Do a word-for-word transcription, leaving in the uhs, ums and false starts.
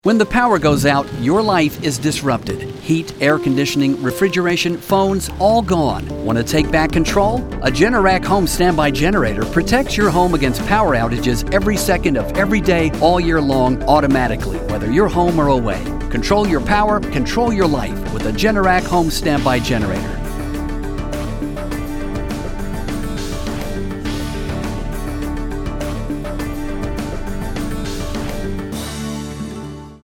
When the power goes out, your life is disrupted. Heat, air conditioning, refrigeration, phones, all gone. Want to take back control? A Generac home standby generator protects your home against power outages every second of every day, all year long, automatically, whether you're home or away. Control your power, control your life with a Generac home standby generator.